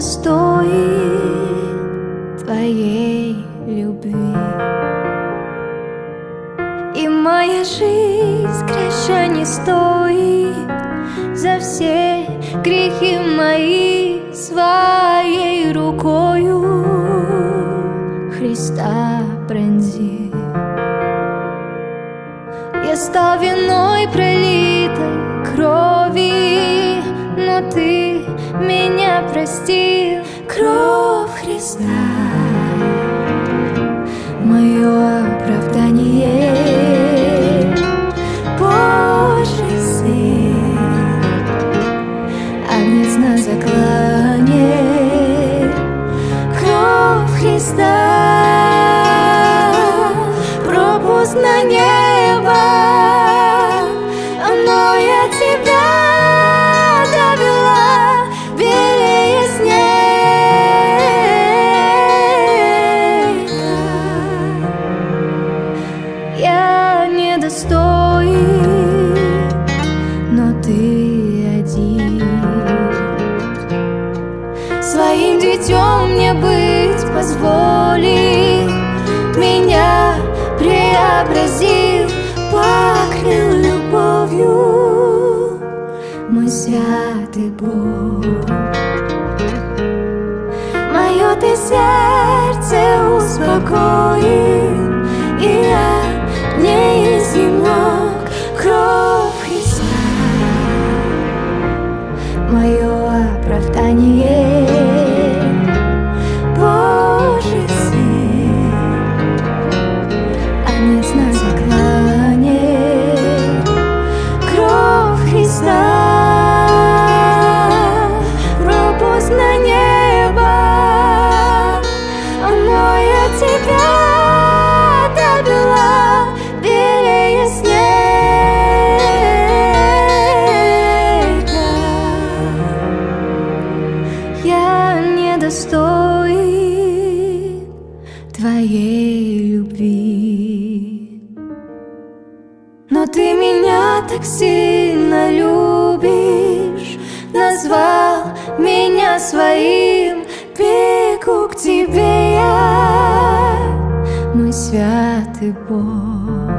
достоин Твоей любви. И моя жизнь краше не стоит за все грехи мои. Своей рукою Христа пронзи. Я стал виной пролитой крови, но Ты меня простил. Кровь Христа — мое оправдание. Божий Сын, агнец на заклане. Кровь Христа — пропуск на небо. Оно я Тебя довела белее снега. Я недостоин, но Ты один. Своим детем мне быть позволил, меня преобразил, покрыл любовью мой святый Бог. Мое Ты сердце успокоил, и я не изнемог. Кровь Христа — мое оправдание. Божий Сын, агнец на заклане. Кровь Христа — пропуск на небо. Оно я Тебя довела белее снега. Я недостоин Твоей любви, но Ты меня так сильно любишь, назвал меня своим. Бегу к Тебе я, мой святый Бог.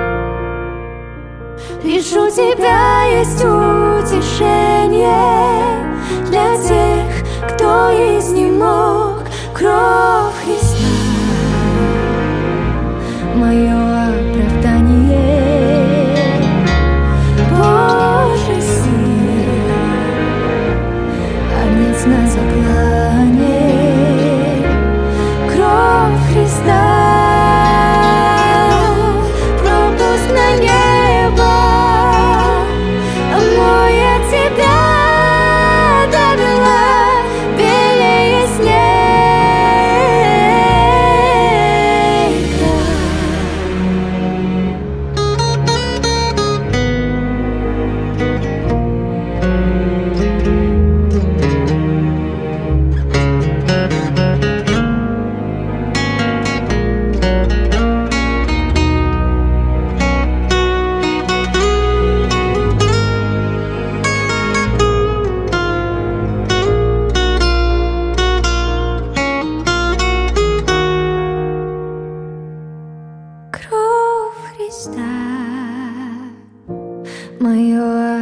Лишь у Тебя есть утешение для тех, кто изнемог. Кровь Христа — мое оправдание. Божий Сын, агнец на заклане. Кровь Христа — пропуск на небо. Оно я Тебя довела белее снега. Кровь Христа — мое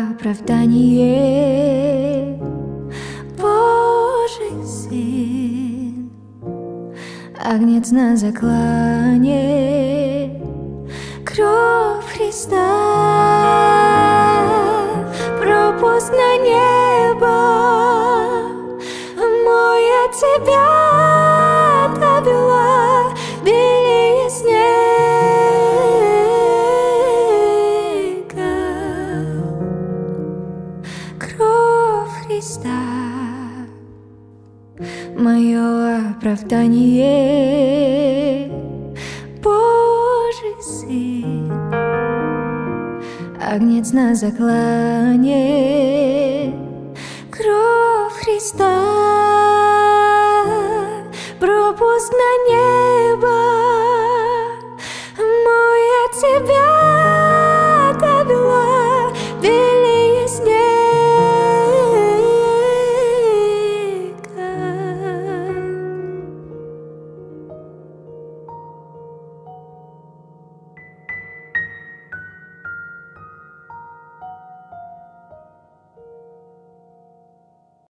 оправдание. Божий Сын, агнец на заклане. Кровь Христа — пропуск на небо. Оно я Тебя довела белее снега. Кровь Христа — мое оправдание. Божий Сын, агнец на заклане. Кровь Христа — пропуск на небо.